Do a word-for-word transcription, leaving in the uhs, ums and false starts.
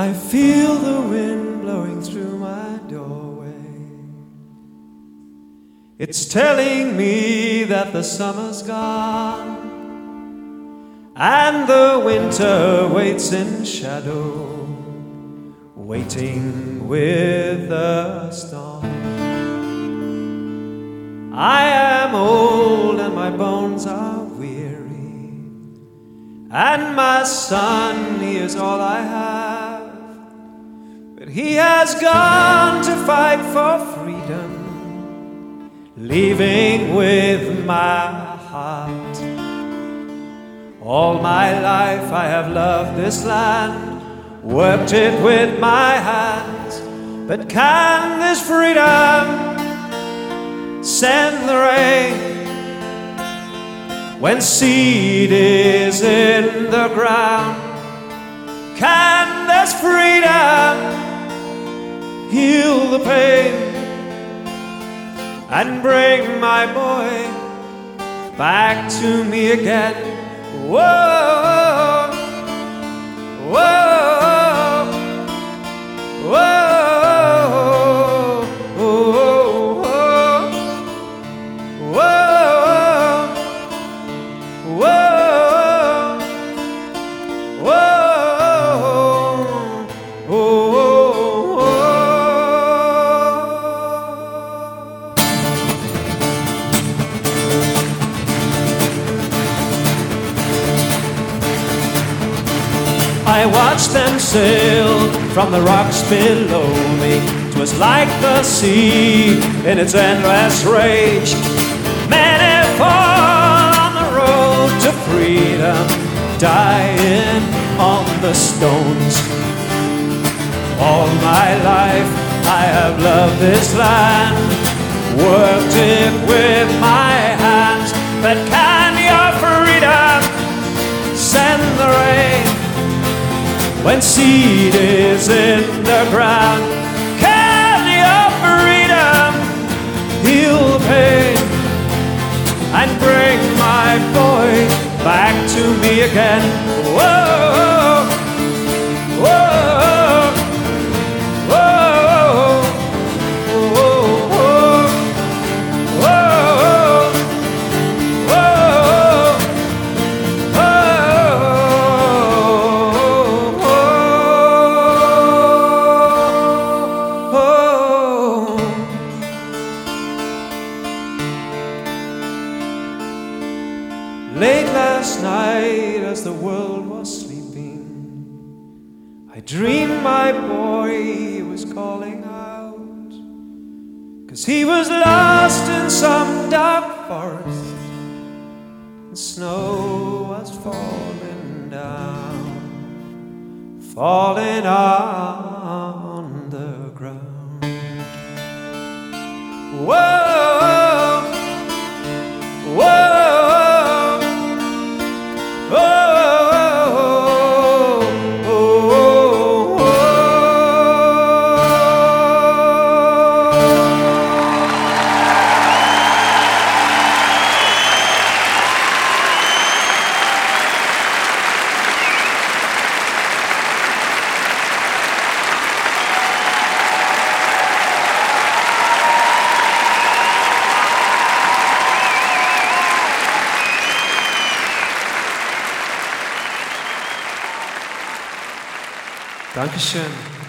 I feel the wind blowing through my doorway. It's telling me that the summer's gone and the winter waits in shadow, waiting with the storm. I am old and my bones are weary, and my son, he is all I have. But he has gone to fight for freedom, leaving with my heart. All my life I have loved this land, worked it with my hands. But can this freedom send the rain when seed is in the ground? Can this freedom heal the pain and bring my boy back to me again? Whoa, whoa, whoa. I watched them sail from the rocks below me. 'Twas like the sea in its endless rage. Many fall on the road to freedom, dying on the stones. All my life I have loved this land, worked it with my hands. But can your freedom send the rain when seed is in the ground? Can your freedom heal pain and bring my boy back to me again? Whoa, whoa, whoa, whoa, whoa, whoa, whoa. Late last night, as the world was sleeping, I dreamed my boy was calling out, 'cause he was lost in some dark forest, and snow was falling down, falling on the ground. Whoa, whoa. Dankeschön.